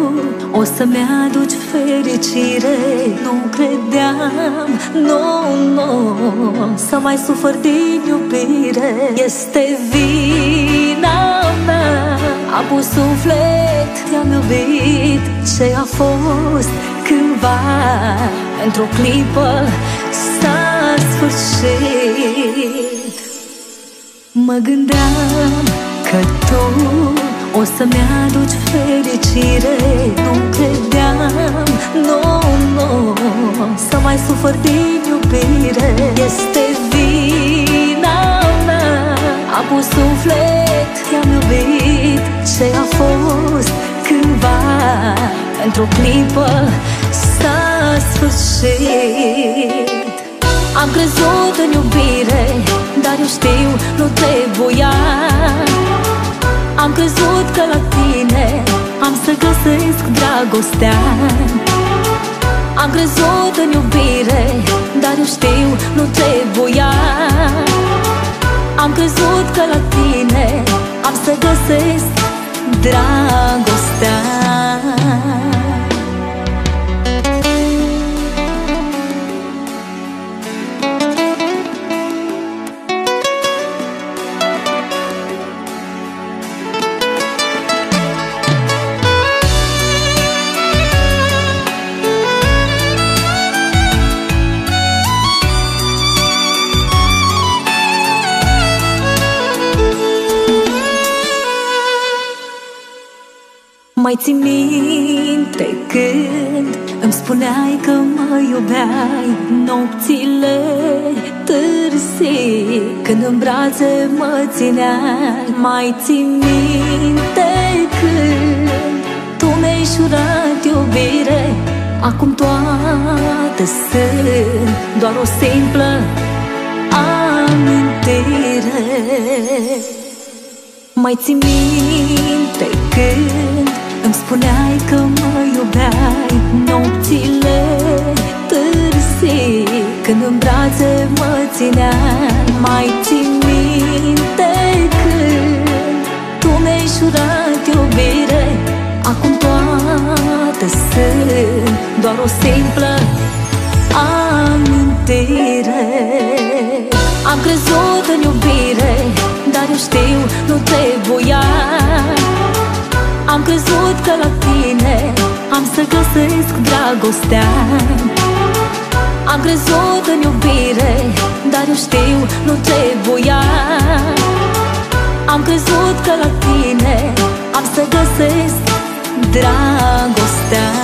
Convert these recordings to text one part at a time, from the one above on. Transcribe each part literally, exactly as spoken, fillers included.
o să-mi aduci fericire. Nu credeam, nu, nu, să mai sufăr din iubire. Este vina mea, am pus suflet, te-am iubit. Ce a fost cândva, într-o clipă s-a sfârșit. Mă gândeam că tu o să-mi aduci fericire. Nu credeam, nu, nu, să mai sufăr din iubire. Este vina mea, am pus suflet, te-am iubit. Ce a fost cândva, într-o clipă s-a sfârșit. Am crezut în iubire, dar eu știu, nu trebuia. Am crezut că la tine am să găsesc dragostea. Am crezut în iubire, dar eu știu, nu trebuia. Am crezut că la tine am să găsesc dragostea. Mai ții minte când îmi spuneai că mă iubeai? Nopțile târzii, când în brațe mă țineai. Mai ții minte când tu mi-ai jurat iubire? Acum toate sunt doar o simplă amintire. Mai ții minte când îmi spuneai că mă iubeai? Nopțile târzii, când în brațe mă țineai. Mai ții minte când tu mi-ai jurat iubire? Acum toate sunt doar o simplă amintire. Am crezut în iubire, dar eu știu, nu trebuia. Am crezut că la tine am să găsesc dragostea. Am crezut în iubire, dar eu știu, nu trebuia. Am crezut că la tine am să găsesc dragostea.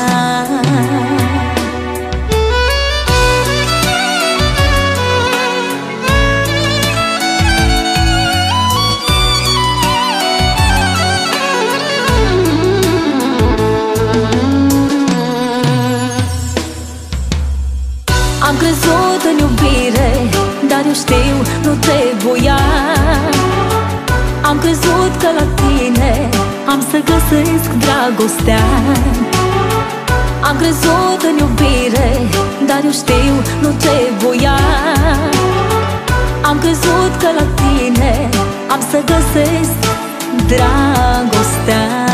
Am crezut în iubire, dar eu știu, nu trebuia. Am crezut că la tine am să găsesc dragostea. Am crezut în iubire, dar eu știu, nu trebuia. Am crezut că la tine am să găsesc dragostea.